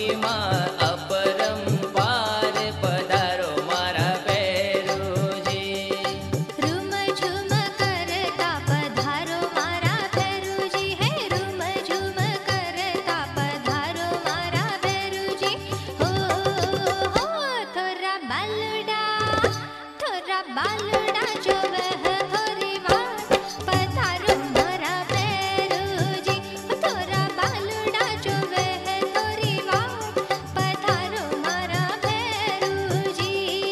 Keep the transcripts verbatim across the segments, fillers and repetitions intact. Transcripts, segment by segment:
महिमा अपरंपार पधारो मारा भैरुजी। रूम झूम करता पधारो मारा भैरुजी, हे रूम झूम करता पधारो मारा भैरुजी। हो हो थोरा बालुड़ा थोरा बालुड़ा जो वह थोरी वाट पधारो मारा भैरुजी। थोरा बालुड़ा जो वह थोरी वाट पधारो मारा भैरुजी।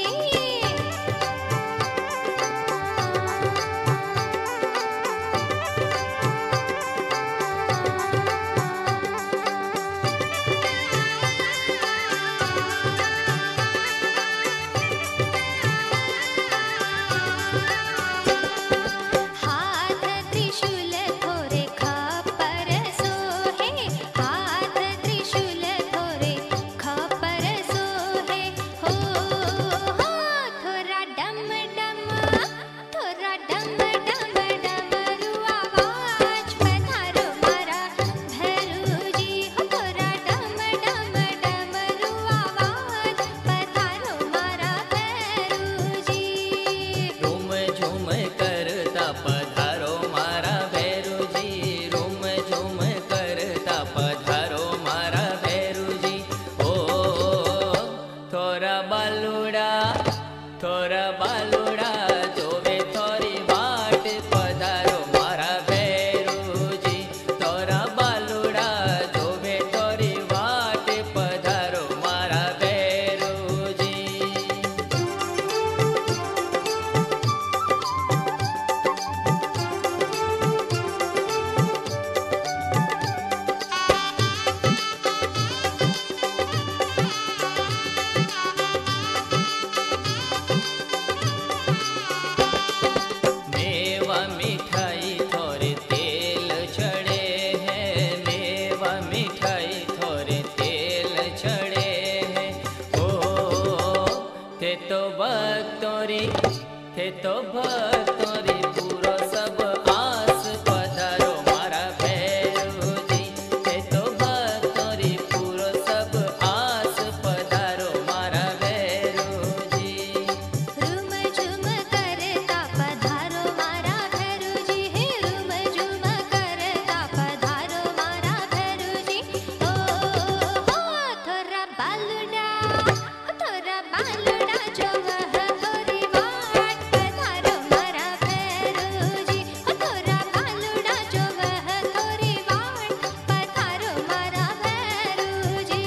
हाथ त्रिशूल थोरे खपर सोहे, हाथ त्रिशूल थोरे खपर सोहे। हो हो थोरा डम डम थोरा डम डम डमरू आवाज पधारो मारा भैरुजी। हो थोरा डम डम डमरू आवाज पधारो मारा भैरुजी। रूम झूम करता पधारो मारा भैरुजी, रूम झूम करता पधारो मारा भैरुजी। ओ थोरा बालुड़ा थोरा बालुड़ा जोवे थोरी वाट पधारो मारा भैरुजी। थोरा बालुड़ा जोवे थोरी वाट पधारो मारा भैरुजी। मेवा मिठाई थोड़े तेल चढ़े हैं, मेवा मिठाई थोड़े तेल चढ़े हैं। ओ थे तो भक्तोरी थे तो भक्तोरी पूरो सब आस पधारो मारा भैरुजी। थे तो भक्तोरी पूरो सब आस पधारो मारा भैरुजी। रूम झूम करता पधारो मारा भैरुजी, हे रूम झूम करता पधारो मारा भैरुजी। ओ हो थोरा बालुड़ा थोरा बालुड़ा जो वह थोरी वाट पधारो मारा भैरुजी। ओ थोरा बालुड़ा जो वह थोरी वाट पधारो मारा भैरुजी।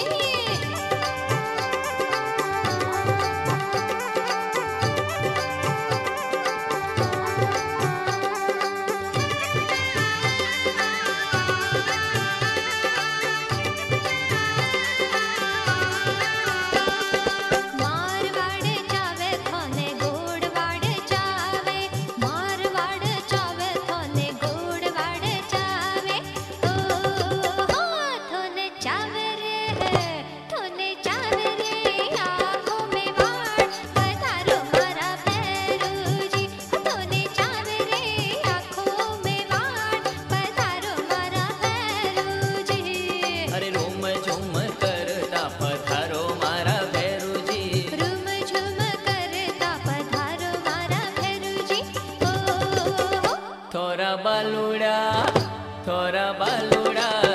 मारवाड़ चावे थोने गोड़वाड़ चावे, मारवाड़ चावे थोने गोड़वाड़ चावे। ओ हो थोने चावे रे थोने चावे रे आँखों में वाड़ पधारो मारा भैरुजी। थोने चावे रे आँखों में वाड़ पधारो मारा भैरुजी। अरे रूम झूम करता पधारो मारा भैरुजी। रूम झूम करता पधारो मारा भैरुजी। ओ हो थोरा बालुड़ा थोरा बालुड़ा